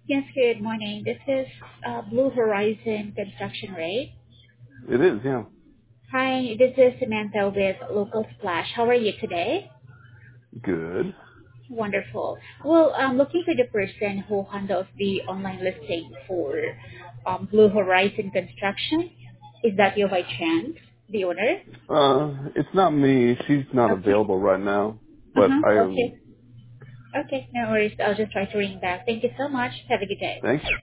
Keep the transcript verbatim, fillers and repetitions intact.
Yes, good morning. This is uh, Blue Horizon Construction, right? It is, yeah. Hi, this is Samantha with Local Splash. How are you today? Good. Wonderful. Well, I'm looking for the person who handles the online listing for um, Blue Horizon Construction. Is that you by chance, the owner? Uh, it's not me. She's not Okay. available right now. But Uh-huh. I am. Okay. Okay, no worries. I'll just try to ring back. Thank you so much. Have a good day. Thanks.